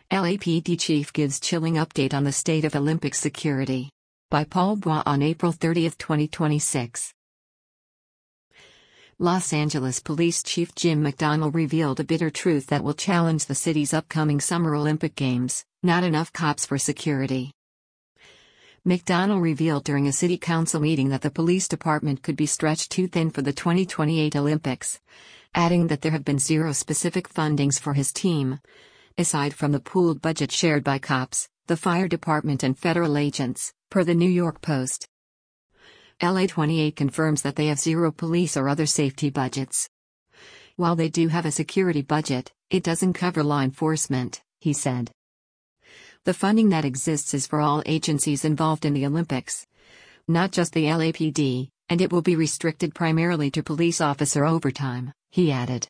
LAPD chief gives chilling update on the state of Olympic security. By Paul Bois on April 30, 2026. Los Angeles Police Chief Jim McDonnell revealed a bitter truth that will challenge the city's upcoming Summer Olympic Games: not enough cops for security. McDonnell revealed during a city council meeting that the police department could be stretched too thin for the 2028 Olympics, adding that there have been zero specific fundings for his team, aside from the pooled budget shared by cops, the fire department and federal agents, per the New York Post. LA28 confirms that they have zero police or other safety budgets. While they do have a security budget, it doesn't cover law enforcement, he said. The funding that exists is for all agencies involved in the Olympics, not just the LAPD, and it will be restricted primarily to police officer overtime, he added.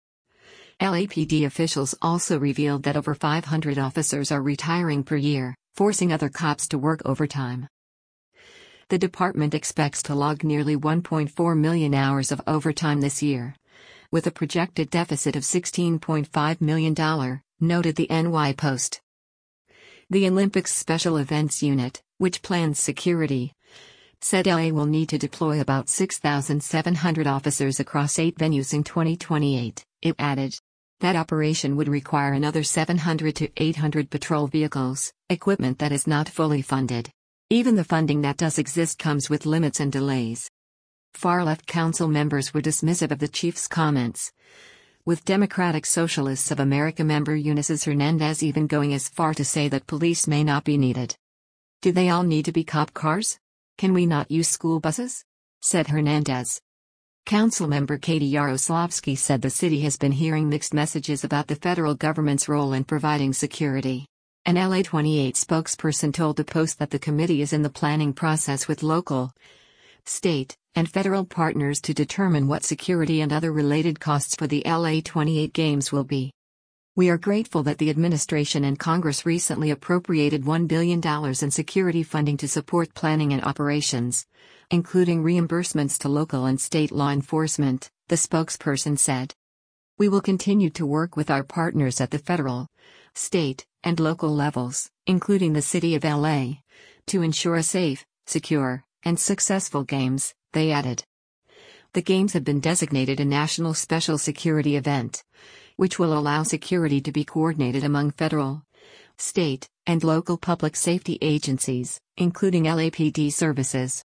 LAPD officials also revealed that over 500 officers are retiring per year, forcing other cops to work overtime. The department expects to log nearly 1.4 million hours of overtime this year, with a projected deficit of $16.5 million, noted the NY Post. The Olympics Special Events Unit, which plans security, said LA will need to deploy about 6,700 officers across 8 venues in 2028. It added that operation would require another 700 to 800 patrol vehicles, equipment that is not fully funded. Even the funding that does exist comes with limits and delays. Far-left council members were dismissive of the chief's comments, with Democratic Socialists of America member Ulises Hernandez even going as far to say that police may not be needed. Do they all need to be cop cars? Can we not use school buses? Said Hernandez. Councilmember Katie Yaroslavsky said the city has been hearing mixed messages about the federal government's role in providing security. An LA28 spokesperson told the Post that the committee is in the planning process with local, state, and federal partners to determine what security and other related costs for the LA28 Games will be. We are grateful that the administration and Congress recently appropriated $1 billion in security funding to support planning and operations, including reimbursements to local and state law enforcement, the spokesperson said. We will continue to work with our partners at the federal, state, and local levels, including the City of LA, to ensure a safe, secure, and successful Games, they added. The Games have been designated a national special security event, which will allow security to be coordinated among federal, state, and local public safety agencies, including LAPD services.